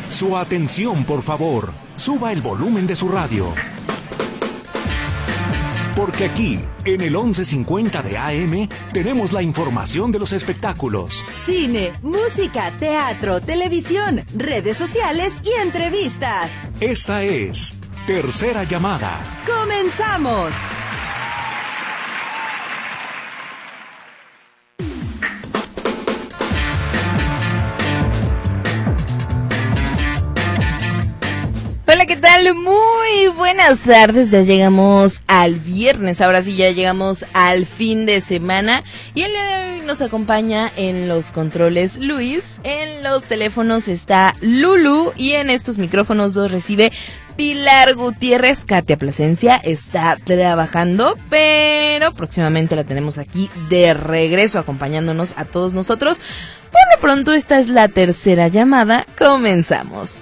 Su atención, por favor. Suba el volumen de su radio. Porque aquí, en el 1150 de AM, tenemos la información de los espectáculos. Cine, música, teatro, televisión, redes sociales y entrevistas. Esta es Tercera Llamada. ¡Comenzamos! Hola, ¿qué tal? Muy buenas tardes, ya llegamos al viernes, ahora sí ya llegamos al fin de semana y el día de hoy nos acompaña en los controles Luis, en los teléfonos está Lulu y en estos micrófonos los recibe Pilar Gutiérrez. Katia Plasencia está trabajando, pero próximamente la tenemos aquí de regreso acompañándonos a todos nosotros. Por lo pronto esta es la tercera llamada, comenzamos.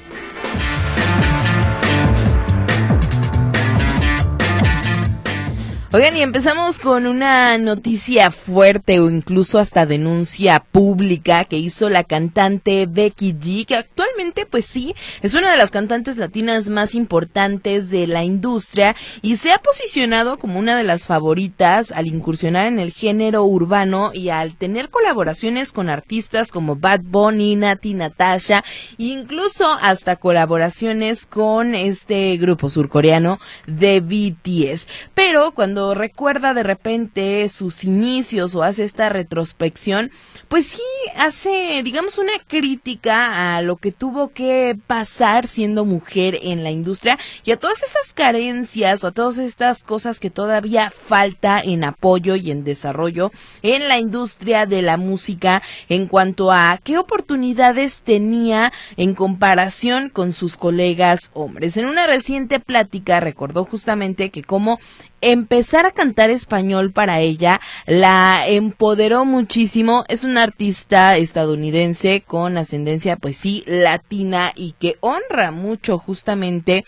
Oigan, y empezamos con una noticia fuerte o incluso hasta denuncia pública que hizo la cantante Becky G, que actualmente pues sí, es una de las cantantes latinas más importantes de la industria y se ha posicionado como una de las favoritas al incursionar en el género urbano y al tener colaboraciones con artistas como Bad Bunny, Nati Natasha, incluso hasta colaboraciones con este grupo surcoreano de BTS. Pero cuando recuerda de repente sus inicios o hace esta retrospección, pues sí hace, digamos, una crítica a lo que tuvo que pasar siendo mujer en la industria y a todas esas carencias o a todas estas cosas que todavía falta en apoyo y en desarrollo en la industria de la música en cuanto a qué oportunidades tenía en comparación con sus colegas hombres. En una reciente plática recordó justamente que como empezar a cantar español para ella la empoderó muchísimo. Es una artista estadounidense con ascendencia pues sí latina y que honra mucho justamente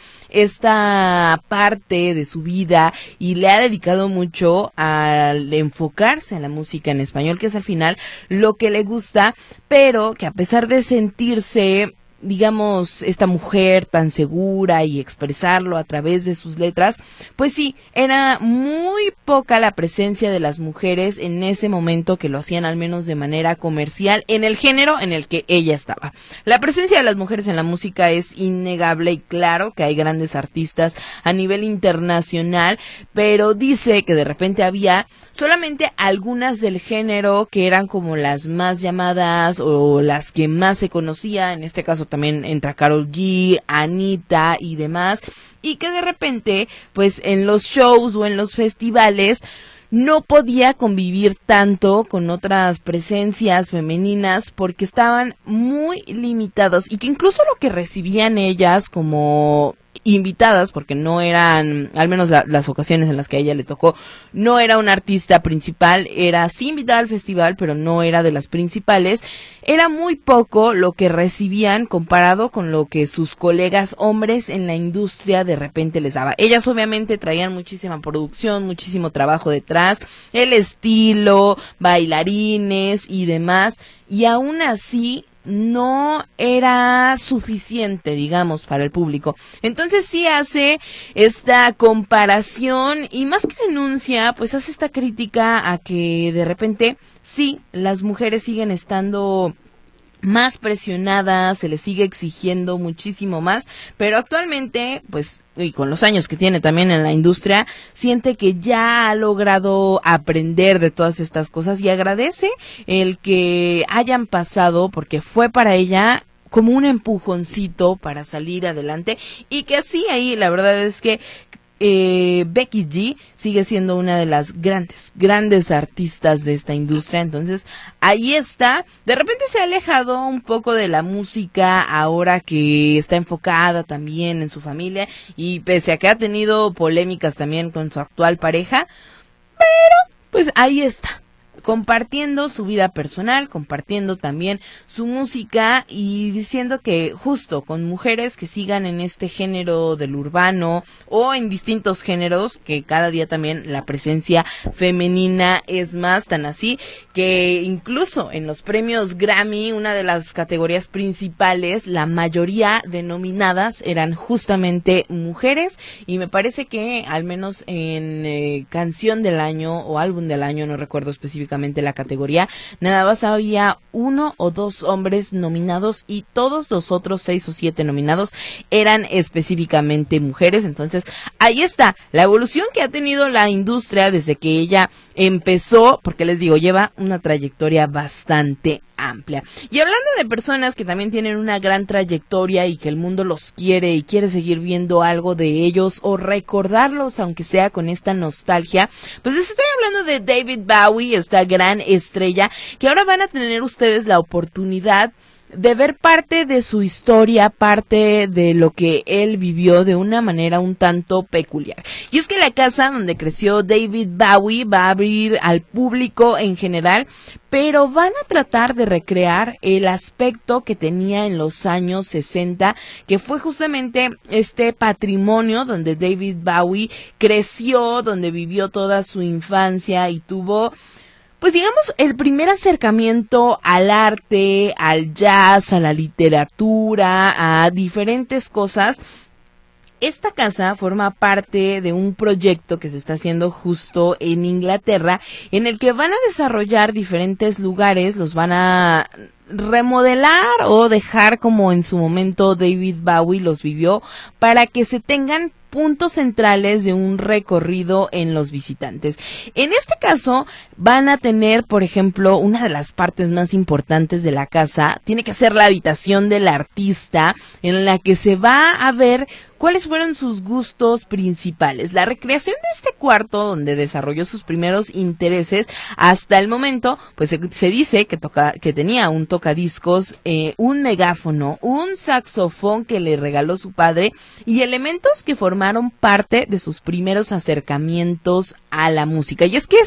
esta parte de su vida y le ha dedicado mucho al enfocarse en la música en español, que es al final lo que le gusta, pero que a pesar de sentirse, digamos, esta mujer tan segura y expresarlo a través de sus letras, pues sí, era muy poca la presencia de las mujeres en ese momento que lo hacían al menos de manera comercial en el género en el que ella estaba. La presencia de las mujeres en la música es innegable y claro que hay grandes artistas a nivel internacional, pero dice que de repente había solamente algunas del género que eran como las más llamadas o las que más se conocía, en este caso también entra Karol G, Anita y demás, y que de repente pues en los shows o en los festivales no podía convivir tanto con otras presencias femeninas porque estaban muy limitados y que incluso lo que recibían ellas como invitadas, porque no eran, al menos las ocasiones en las que a ella le tocó, no era una artista principal, era sí invitada al festival, pero no era de las principales, era muy poco lo que recibían comparado con lo que sus colegas hombres en la industria de repente les daba. Ellas obviamente traían muchísima producción, muchísimo trabajo detrás, el estilo, bailarines y demás, y aún así no era suficiente, digamos, para el público. Entonces sí hace esta comparación y más que denuncia, pues hace esta crítica a que de repente sí, las mujeres siguen estando más presionadas, se les sigue exigiendo muchísimo más, pero actualmente, pues, y con los años que tiene también en la industria, siente que ya ha logrado aprender de todas estas cosas y agradece el que hayan pasado porque fue para ella como un empujoncito para salir adelante y que así ahí la verdad es que Becky G sigue siendo una de las grandes artistas de esta industria. Entonces ahí está, de repente se ha alejado un poco de la música ahora que está enfocada también en su familia y pese a que ha tenido polémicas también con su actual pareja, pero pues ahí está. compartiendo su vida personal, compartiendo también su música y diciendo que justo con mujeres que sigan en este género del urbano o en distintos géneros, que cada día también la presencia femenina es más, tan así que incluso en los premios Grammy, una de las categorías principales, la mayoría de nominadas eran justamente mujeres, y me parece que al menos en canción del año o álbum del año, no recuerdo específicamente la categoría, nada más había 1 o 2 hombres nominados y todos los otros 6 o 7 nominados eran específicamente mujeres. Entonces ahí está la evolución que ha tenido la industria desde que ella empezó, porque les digo, lleva una trayectoria bastante amplia. Y hablando de personas que también tienen una gran trayectoria y que el mundo los quiere y quiere seguir viendo algo de ellos o recordarlos, aunque sea con esta nostalgia, pues les estoy hablando de David Bowie, esta gran estrella, que ahora van a tener ustedes la oportunidad de ver parte de su historia, parte de lo que él vivió de una manera un tanto peculiar. Y es que la casa donde creció David Bowie va a abrir al público en general, pero van a tratar de recrear el aspecto que tenía en los años 60, que fue justamente este patrimonio donde David Bowie creció, donde vivió toda su infancia y tuvo, pues digamos, el primer acercamiento al arte, al jazz, a la literatura, a diferentes cosas. Esta casa forma parte de un proyecto que se está haciendo justo en Inglaterra, en el que van a desarrollar diferentes lugares, los van a remodelar o dejar como en su momento David Bowie los vivió, para que se tengan puntos centrales de un recorrido en los visitantes. En este caso van a tener, por ejemplo, una de las partes más importantes de la casa tiene que ser la habitación del artista, en la que se va a ver cuáles fueron sus gustos principales. La recreación de este cuarto donde desarrolló sus primeros intereses hasta el momento, pues se dice que tenía un tocadiscos, un megáfono, un saxofón que le regaló su padre y elementos que formaron parte de sus primeros acercamientos a la música. Y es que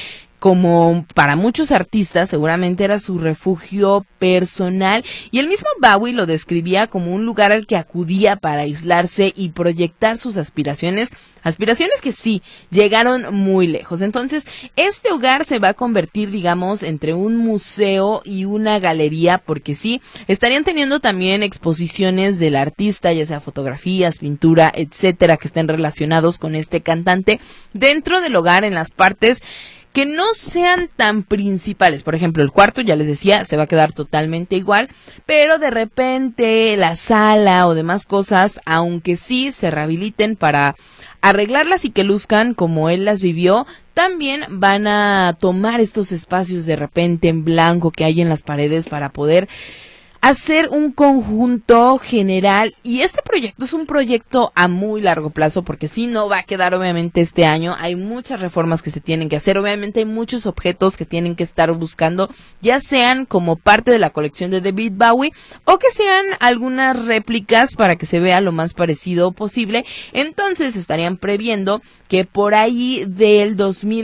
como para muchos artistas, seguramente era su refugio personal, y el mismo Bowie lo describía como un lugar al que acudía para aislarse y proyectar sus aspiraciones que sí, llegaron muy lejos. Entonces, este hogar se va a convertir, digamos, entre un museo y una galería, porque sí, estarían teniendo también exposiciones del artista, ya sea fotografías, pintura, etcétera, que estén relacionados con este cantante, dentro del hogar, en las partes que no sean tan principales. Por ejemplo, el cuarto, ya les decía, se va a quedar totalmente igual, pero de repente la sala o demás cosas, aunque sí se rehabiliten para arreglarlas y que luzcan como él las vivió, también van a tomar estos espacios de repente en blanco que hay en las paredes para poder hacer un conjunto general. Y este proyecto es un proyecto a muy largo plazo, porque sí, no va a quedar obviamente este año. Hay muchas reformas que se tienen que hacer, obviamente hay muchos objetos que tienen que estar buscando, ya sean como parte de la colección de David Bowie o que sean algunas réplicas para que se vea lo más parecido posible. Entonces estarían previendo que por ahí del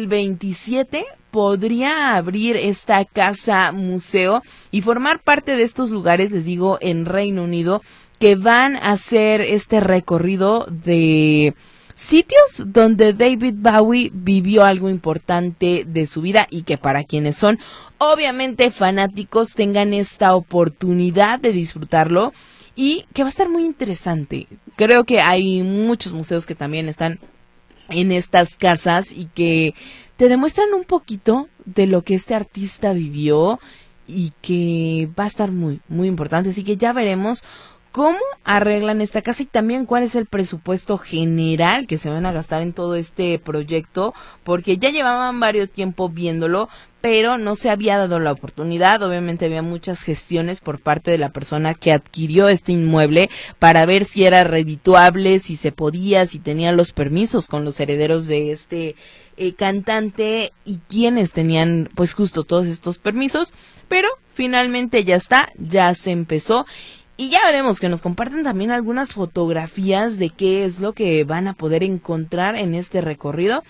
2027 podría abrir esta casa museo y formar parte de estos lugares, les digo, en Reino Unido, que van a hacer este recorrido de sitios donde David Bowie vivió algo importante de su vida, y que para quienes son obviamente fanáticos tengan esta oportunidad de disfrutarlo, y que va a estar muy interesante. Creo que hay muchos museos que también están en estas casas y que te demuestran un poquito de lo que este artista vivió, y que va a estar muy, muy importante. Así que ya veremos cómo arreglan esta casa y también cuál es el presupuesto general que se van a gastar en todo este proyecto, porque ya llevaban varios tiempo viéndolo, pero no se había dado la oportunidad. Obviamente había muchas gestiones por parte de la persona que adquirió este inmueble para ver si era redituable, si se podía, si tenía los permisos con los herederos de este cantante y quienes tenían pues justo todos estos permisos, pero finalmente ya está, ya se empezó. Y ya veremos que nos comparten también algunas fotografías de qué es lo que van a poder encontrar en este recorrido.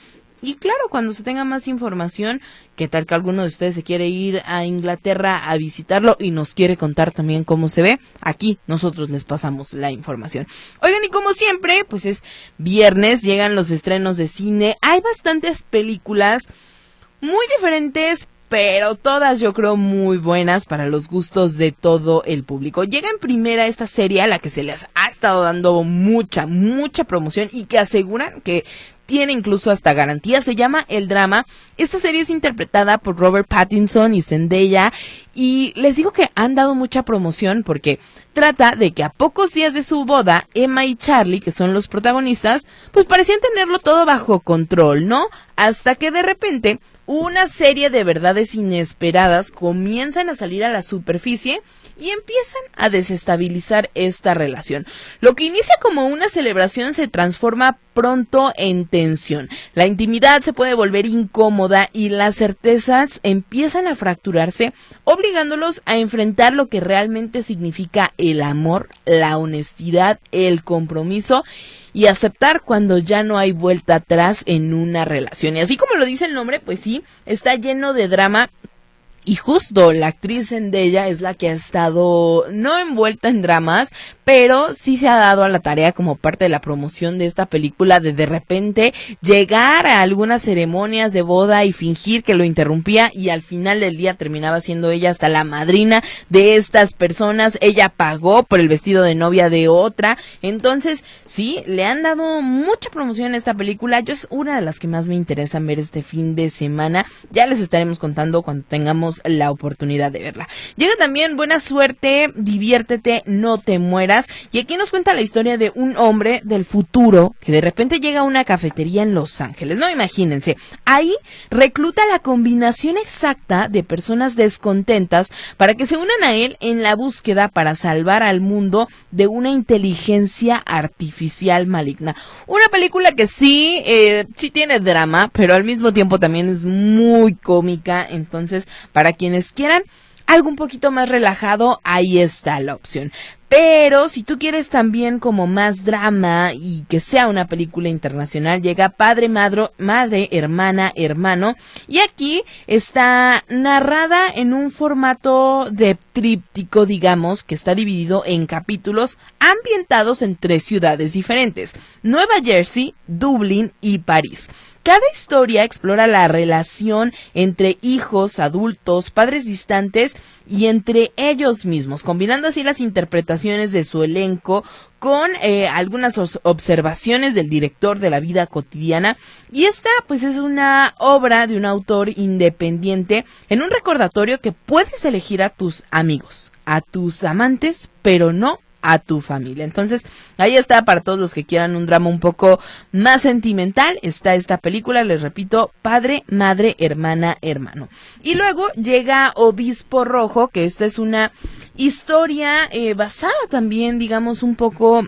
Y claro, cuando se tenga más información, que tal que alguno de ustedes se quiere ir a Inglaterra a visitarlo y nos quiere contar también cómo se ve, aquí nosotros les pasamos la información. Oigan, y como siempre, pues es viernes, llegan los estrenos de cine, hay bastantes películas muy diferentes, pero todas yo creo muy buenas para los gustos de todo el público. Llega en primera esta serie a la que se les ha estado dando mucha promoción y que aseguran que tiene incluso hasta garantía, se llama El Drama. Esta serie es interpretada por Robert Pattinson y Zendaya y les digo que han dado mucha promoción porque trata de que a pocos días de su boda, Emma y Charlie, que son los protagonistas, pues parecían tenerlo todo bajo control, ¿no? Hasta que de repente una serie de verdades inesperadas comienzan a salir a la superficie y empiezan a desestabilizar esta relación. Lo que inicia como una celebración se transforma pronto en tensión. La intimidad se puede volver incómoda y las certezas empiezan a fracturarse, obligándolos a enfrentar lo que realmente significa el amor, la honestidad, el compromiso y aceptar cuando ya no hay vuelta atrás en una relación. Y así como lo dice el nombre, pues sí, está lleno de drama. Y justo la actriz Zendaya es la que ha estado no envuelta en dramas, pero sí se ha dado a la tarea como parte de la promoción de esta película de repente llegar a algunas ceremonias de boda y fingir que lo interrumpía y al final del día terminaba siendo ella hasta la madrina de estas personas. Ella pagó por el vestido de novia de otra. Entonces sí, le han dado mucha promoción a esta película. Yo es una de las que más me interesan ver este fin de semana. Ya les estaremos contando cuando tengamos la oportunidad de verla. Llega también Buena Suerte, Diviértete, No Te Mueras, y aquí nos cuenta la historia de un hombre del futuro que de repente llega a una cafetería en Los Ángeles, no, imagínense, ahí recluta la combinación exacta de personas descontentas para que se unan a él en la búsqueda para salvar al mundo de una inteligencia artificial maligna. Una película que sí tiene drama, pero al mismo tiempo también es muy cómica, entonces para quienes quieran algo un poquito más relajado, ahí está la opción. Pero si tú quieres también como más drama y que sea una película internacional, llega Padre, Madre, Hermana, Hermano, y aquí está narrada en un formato de tríptico, digamos, que está dividido en capítulos ambientados en 3 ciudades diferentes: Nueva Jersey, Dublín y París. Cada historia explora la relación entre hijos, adultos, padres distantes y entre ellos mismos, combinando así las interpretaciones de su elenco con algunas observaciones del director de la vida cotidiana. Y esta pues es una obra de un autor independiente en un recordatorio que puedes elegir a tus amigos, a tus amantes, pero no a tu familia. Entonces, ahí está para todos los que quieran un drama un poco más sentimental. Está esta película, les repito, Padre, Madre, Hermana, Hermano. Y luego llega Obispo Rojo, que esta es una historia basada también, digamos, un poco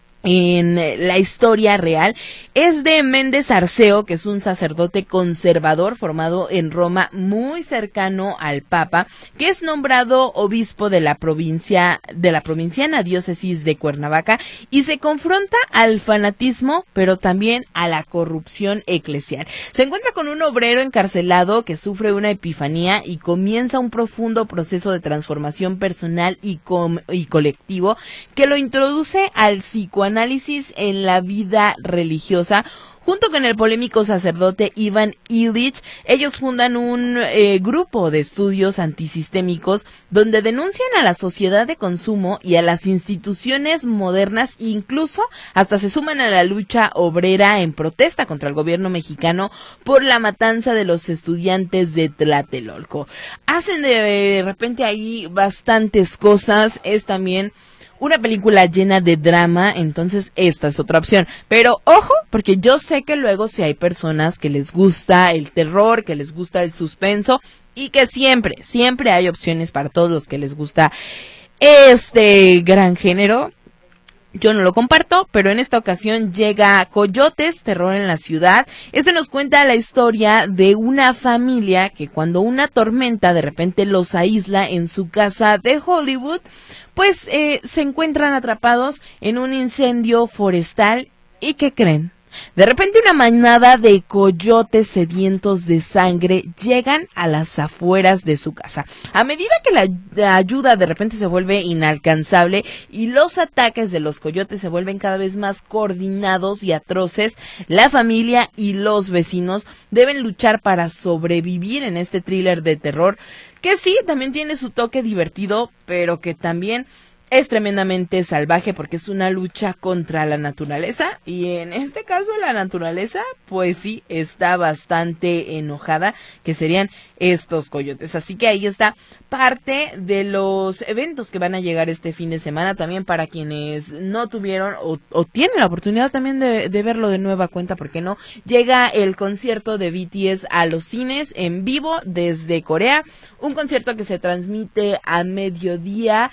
en la historia real. Es de Méndez Arceo, que es un sacerdote conservador formado en Roma, muy cercano al Papa, que es nombrado obispo de la provinciana diócesis de Cuernavaca, y se confronta al fanatismo, pero también a la corrupción eclesial. Se encuentra con un obrero encarcelado que sufre una epifanía y comienza un profundo proceso de transformación personal y colectivo que lo introduce al psicoanálisis en la vida religiosa. Junto con el polémico sacerdote Ivan Illich, ellos fundan un grupo de estudios antisistémicos donde denuncian a la sociedad de consumo y a las instituciones modernas, incluso hasta se suman a la lucha obrera en protesta contra el gobierno mexicano por la matanza de los estudiantes de Tlatelolco. Hacen de repente ahí bastantes cosas. Es también una película llena de drama, entonces esta es otra opción. Pero ojo, porque yo sé que luego si hay personas que les gusta el terror, que les gusta el suspenso, y que siempre hay opciones para todos los que les gusta este gran género. Yo no lo comparto, pero en esta ocasión llega Coyotes, Terror en la Ciudad. Este nos cuenta la historia de una familia que cuando una tormenta de repente los aísla en su casa de Hollywood, pues se encuentran atrapados en un incendio forestal. ¿Y qué creen? De repente una manada de coyotes sedientos de sangre llegan a las afueras de su casa. A medida que la ayuda de repente se vuelve inalcanzable y los ataques de los coyotes se vuelven cada vez más coordinados y atroces, la familia y los vecinos deben luchar para sobrevivir en este thriller de terror, que sí, también tiene su toque divertido, pero que también es tremendamente salvaje porque es una lucha contra la naturaleza, y en este caso la naturaleza pues sí está bastante enojada, que serían estos coyotes. Así que ahí está parte de los eventos que van a llegar este fin de semana, también para quienes no tuvieron o tienen la oportunidad también de verlo de nueva cuenta, porque no, llega el concierto de BTS a los cines en vivo desde Corea, un concierto que se transmite a mediodía,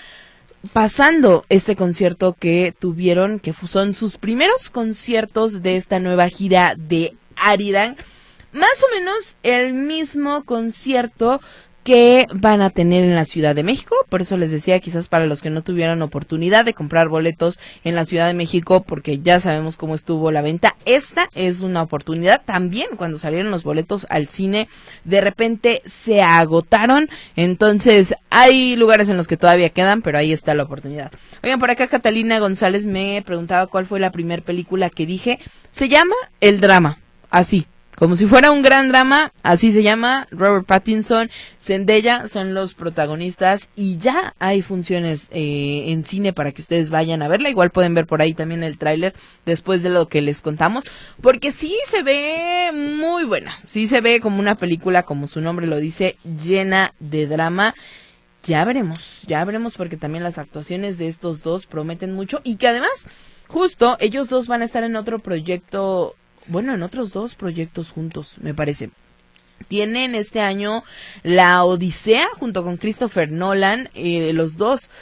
pasando este concierto que tuvieron, que son sus primeros conciertos de esta nueva gira de Arirang, más o menos el mismo concierto que van a tener en la Ciudad de México. Por eso les decía, quizás para los que no tuvieron oportunidad de comprar boletos en la Ciudad de México, porque ya sabemos cómo estuvo la venta, esta es una oportunidad. También cuando salieron los boletos al cine, de repente se agotaron, entonces hay lugares en los que todavía quedan, pero ahí está la oportunidad. Oigan, por acá Catalina González me preguntaba cuál fue la primera película que dije. Se llama El Drama, así, como si fuera un gran drama, así se llama. Robert Pattinson, Zendaya son los protagonistas y ya hay funciones en cine para que ustedes vayan a verla. Igual pueden ver por ahí también el tráiler después de lo que les contamos, porque sí se ve muy buena, sí se ve como una película, como su nombre lo dice, llena de drama. Ya veremos porque también las actuaciones de estos dos prometen mucho, y que además justo ellos dos van a estar en otro proyecto. Bueno, en otros dos proyectos juntos, me parece. Tienen este año La Odisea junto con Christopher Nolan. Los dos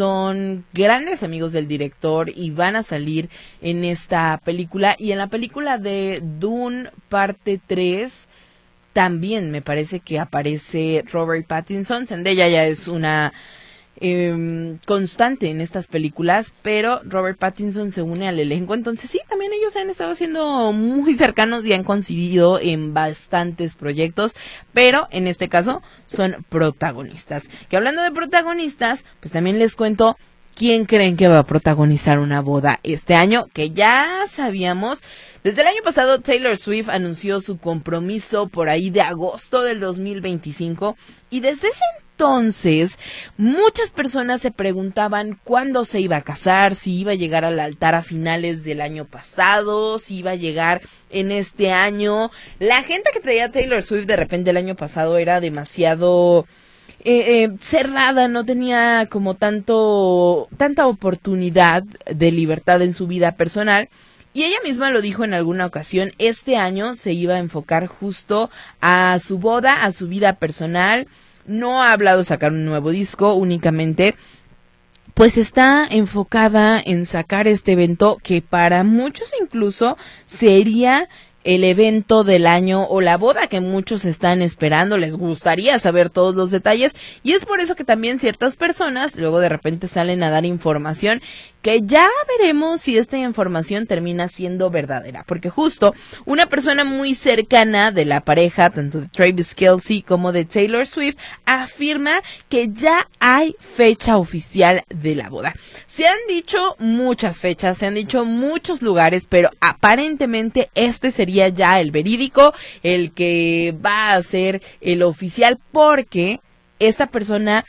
son grandes amigos del director y van a salir en esta película. Y en la película de Dune parte 3 también me parece que aparece Robert Pattinson. Zendaya ya es una constante en estas películas, pero Robert Pattinson se une al elenco, entonces sí, también ellos han estado siendo muy cercanos y han coincidido en bastantes proyectos, pero en este caso son protagonistas. Que hablando de protagonistas, pues también les cuento quién creen que va a protagonizar una boda este año, que ya sabíamos. Desde el año pasado Taylor Swift anunció su compromiso por ahí de agosto del 2025, y desde ese entonces muchas personas se preguntaban cuándo se iba a casar, si iba a llegar al altar a finales del año pasado, si iba a llegar en este año. La gente que traía a Taylor Swift de repente el año pasado era demasiado cerrada, no tenía como tanta oportunidad de libertad en su vida personal. Y ella misma lo dijo en alguna ocasión, este año se iba a enfocar justo a su boda, a su vida personal. No ha hablado de sacar un nuevo disco, únicamente pues está enfocada en sacar este evento que para muchos incluso sería el evento del año o la boda que muchos están esperando. Les gustaría saber todos los detalles, y es por eso que también ciertas personas luego de repente salen a dar información que ya veremos si esta información termina siendo verdadera, porque justo una persona muy cercana de la pareja, tanto de Travis Kelce como de Taylor Swift, afirma que ya hay fecha oficial de la boda. Se han dicho muchas fechas, se han dicho muchos lugares, pero aparentemente este sería ya el verídico, el que va a ser el oficial, porque esta persona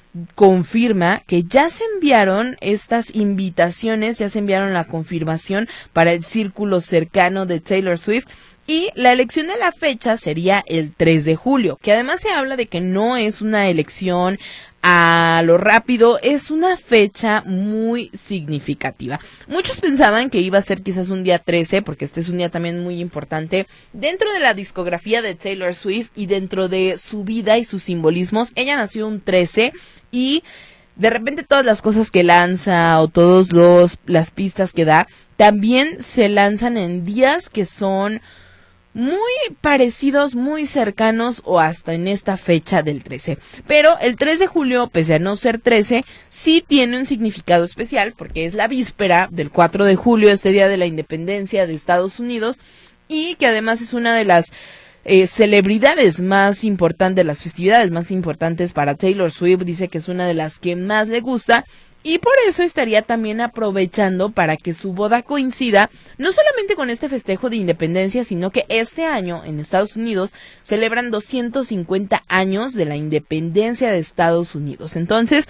confirma que ya se enviaron estas invitaciones, ya se enviaron la confirmación para el círculo cercano de Taylor Swift, y la elección de la fecha sería el 3 de julio, que además se habla de que no es una elección a lo rápido, es una fecha muy significativa. Muchos pensaban que iba a ser quizás un día 13, porque este es un día también muy importante dentro de la discografía de Taylor Swift y dentro de su vida y sus simbolismos. Ella nació un 13 y de repente todas las cosas que lanza o las pistas que da también se lanzan en días que son muy parecidos, muy cercanos o hasta en esta fecha del 13. Pero el 3 de julio, pese a no ser 13, sí tiene un significado especial porque es la víspera del 4 de julio, este día de la independencia de Estados Unidos, y que además es una de las celebridades más importantes, las festividades más importantes para Taylor Swift. Dice que es una de las que más le gusta. Y por eso estaría también aprovechando para que su boda coincida no solamente con este festejo de independencia, sino que este año en Estados Unidos celebran 250 años de la independencia de Estados Unidos. Entonces,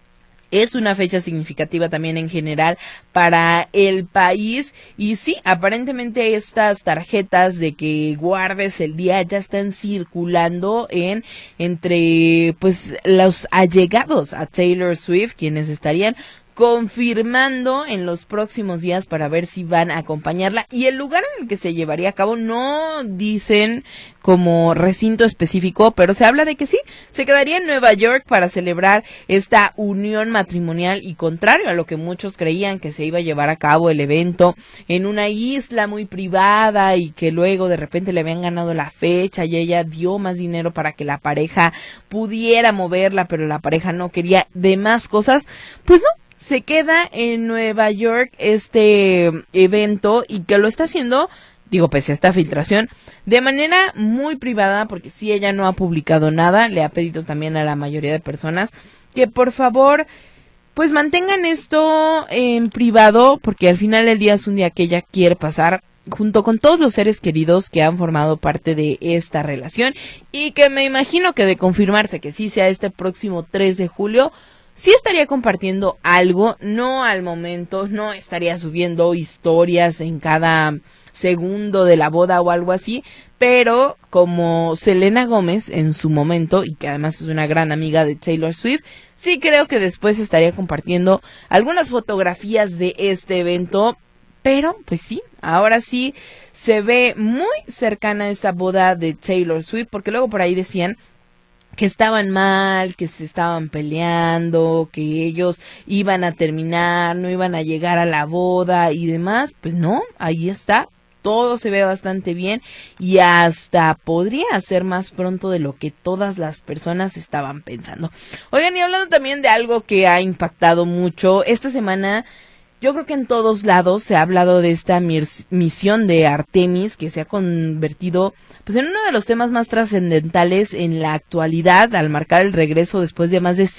es una fecha significativa también en general para el país. Y sí, aparentemente estas tarjetas de que guardes el día ya están circulando entre pues los allegados a Taylor Swift, quienes estarían confirmando en los próximos días para ver si van a acompañarla. Y el lugar en el que se llevaría a cabo no dicen como recinto específico, pero se habla de que sí, se quedaría en Nueva York para celebrar esta unión matrimonial, y contrario a lo que muchos creían, que se iba a llevar a cabo el evento en una isla muy privada y que luego de repente le habían ganado la fecha y ella dio más dinero para que la pareja pudiera moverla, pero la pareja no quería demás cosas. Pues no, se queda en Nueva York este evento, y que lo está haciendo, digo, pese a esta filtración, de manera muy privada, porque sí, ella no ha publicado nada. Le ha pedido también a la mayoría de personas que por favor pues mantengan esto en privado, porque al final del día es un día que ella quiere pasar junto con todos los seres queridos que han formado parte de esta relación, y que me imagino que de confirmarse que sí sea este próximo 3 de julio, sí estaría compartiendo algo, no al momento, no estaría subiendo historias en cada segundo de la boda o algo así, pero como Selena Gómez en su momento, y que además es una gran amiga de Taylor Swift, sí creo que después estaría compartiendo algunas fotografías de este evento. Pero, pues sí, ahora sí se ve muy cercana esta boda de Taylor Swift, porque luego por ahí decían que estaban mal, que se estaban peleando, que ellos iban a terminar, no iban a llegar a la boda y demás. Pues no, ahí está, todo se ve bastante bien, y hasta podría ser más pronto de lo que todas las personas estaban pensando. Oigan, y hablando también de algo que ha impactado mucho, esta semana yo creo que en todos lados se ha hablado de esta misión de Artemis, que se ha convertido pues en uno de los temas más trascendentales en la actualidad, al marcar el regreso después de más de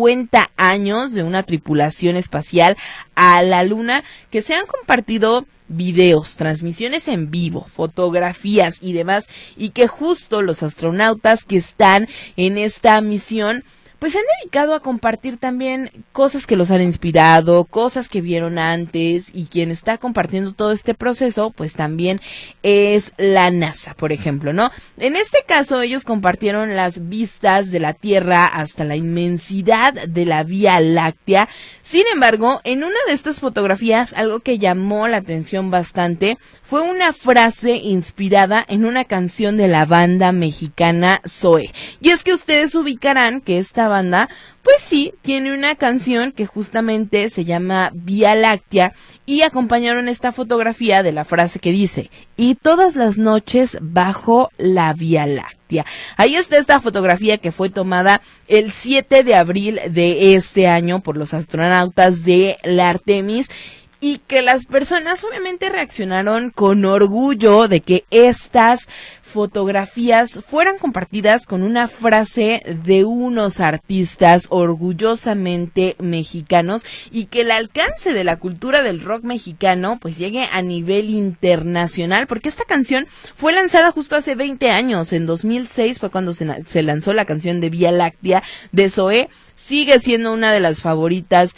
50 años de una tripulación espacial a la Luna, que se han compartido videos, transmisiones en vivo, fotografías y demás, y que justo los astronautas que están en esta misión pues se han dedicado a compartir también cosas que los han inspirado, cosas que vieron antes, y quien está compartiendo todo este proceso, pues también es la NASA, por ejemplo, ¿no? En este caso, ellos compartieron las vistas de la Tierra hasta la inmensidad de la Vía Láctea. Sin embargo, en una de estas fotografías, algo que llamó la atención bastante fue una frase inspirada en una canción de la banda mexicana Zoé. Y es que ustedes ubicarán que esta banda, pues sí, tiene una canción que justamente se llama Vía Láctea, y acompañaron esta fotografía de la frase que dice: y todas las noches bajo la Vía Láctea. Ahí está esta fotografía que fue tomada el 7 de abril de este año por los astronautas de la Artemis, y que las personas obviamente reaccionaron con orgullo de que estas fotografías fueran compartidas con una frase de unos artistas orgullosamente mexicanos, y que el alcance de la cultura del rock mexicano pues llegue a nivel internacional, porque esta canción fue lanzada justo hace 20 años, en 2006 fue cuando se lanzó la canción de Vía Láctea de Zoé. Sigue siendo una de las favoritas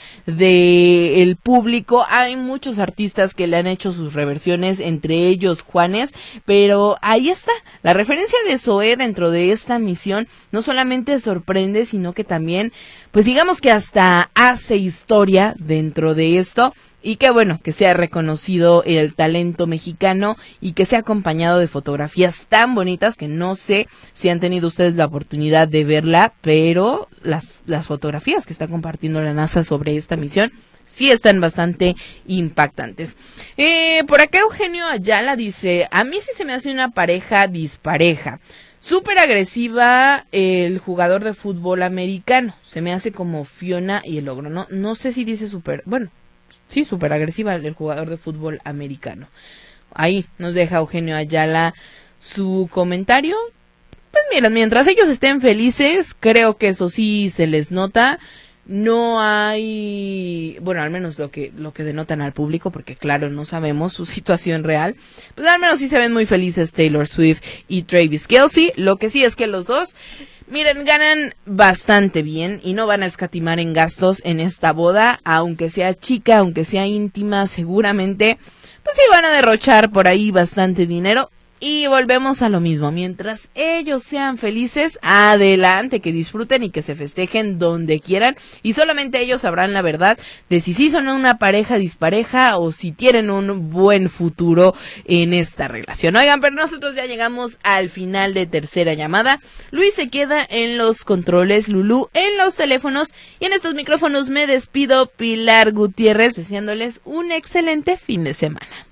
del público. Hay muchos artistas que le han hecho sus reversiones, entre ellos Juanes, pero ahí está. La referencia de Zoé dentro de esta misión no solamente sorprende, sino que también, pues digamos que hasta hace historia dentro de esto. Y qué bueno que sea reconocido el talento mexicano y que sea acompañado de fotografías tan bonitas, que no sé si han tenido ustedes la oportunidad de verla, pero las fotografías que está compartiendo la NASA sobre esta misión sí están bastante impactantes. Por acá Eugenio Ayala dice, a mí sí se me hace una pareja dispareja. Súper agresiva el jugador de fútbol americano. Se me hace como Fiona y el ogro. No sé si dice súper agresiva el jugador de fútbol americano. Ahí nos deja Eugenio Ayala su comentario. Pues miren, mientras ellos estén felices, creo que eso sí se les nota. No hay, bueno, al menos lo que denotan al público, porque claro, no sabemos su situación real, pues al menos sí se ven muy felices Taylor Swift y Travis Kelce. Lo que sí es que los dos, miren, ganan bastante bien y no van a escatimar en gastos en esta boda, aunque sea chica, aunque sea íntima, seguramente, pues sí van a derrochar por ahí bastante dinero. Y volvemos a lo mismo, mientras ellos sean felices, adelante, que disfruten y que se festejen donde quieran, y solamente ellos sabrán la verdad de si sí son una pareja dispareja o si tienen un buen futuro en esta relación. Oigan, pero nosotros ya llegamos al final de Tercera Llamada. Luis se queda en los controles, Lulú en los teléfonos, y en estos micrófonos me despido, Pilar Gutiérrez, deseándoles un excelente fin de semana.